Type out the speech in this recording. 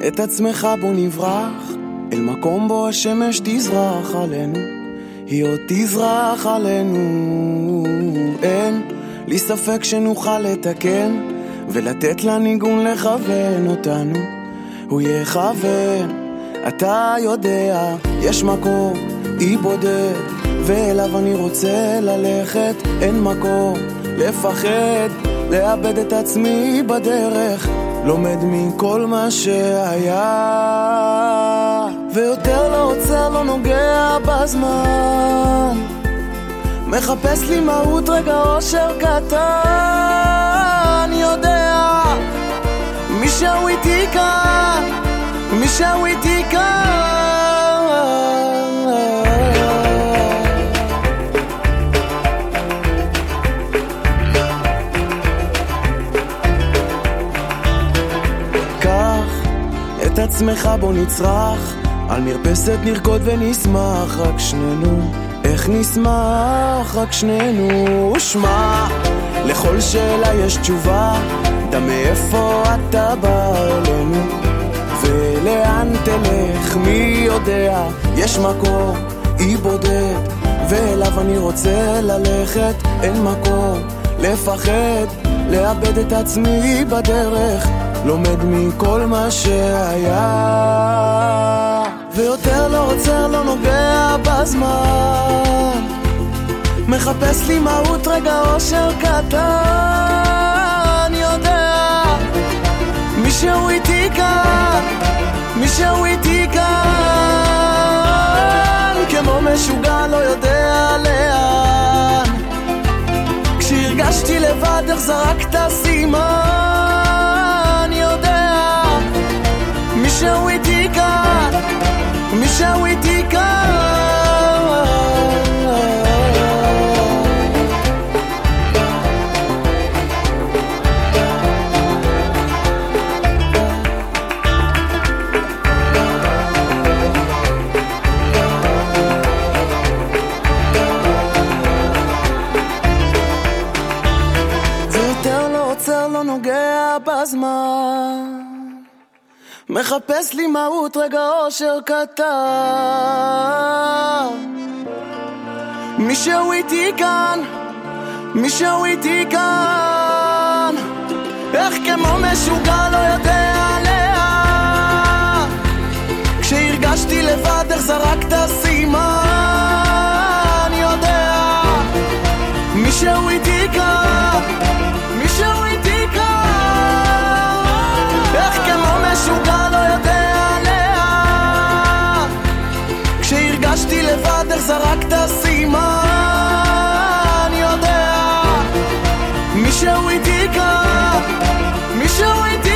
את עצמך בוא נברח אל מקום בו השמש תזרח עלינו, היא עוד תזרח עלינו. אין לי ספק שנוכל לתקן ולתת לניגון לכוון אותנו, הוא יכוון. אתה יודע יש מקום אי בודד ואליו אני רוצה ללכת, אין מקום לפחד לאבד את עצמי בדרך, לומד מכל מה שהיה ויותר לא עוצר, לא נוגע בזמן, מחפש לי מהות רגע אושר קטן. יודע מישהו איתי כאן, מישהו איתי כאן. קח את עצמך בוא נצרח על מרפסת נרקוד ונשמח רק שנינו, איך נשמח רק שנינו. שמע, לכל שאלה יש תשובה, דה מאיפה אתה בא אלינו ולאן תלך מי יודע, יש מקום אי בודד ואליו אני רוצה ללכת, אין מקום לפחד לאבד את עצמי בדרך, לומד מכל מה שהיה ויותר לא עוצר, לא נוגע בזמן, מחפש לי מהות רגע אושר קטן. יודע מישהו איתי כאן, מישהו איתי כאן, כמו משוגע לא יודע לאן, כשהרגשתי לבד איך זרקת סימן. יודע מישהו איתי כאן, מישהו איתי כאן. לא נוגע בזמן, מחפש לי מהות רגע אושר קטן, מישהו איתי כאן, מישהו איתי כאן, איך כמו משוגע לא יודע לאן, כשהרגשתי לבד איך זרקת סימן. יודע מישהו איתי כאן, מישהו איתי כאן, איך כמו משוגע לא יודע לאן, כשהרגשתי לבד איך זרקת סימן. יודע מישהו איתי כאן, מישהו איתי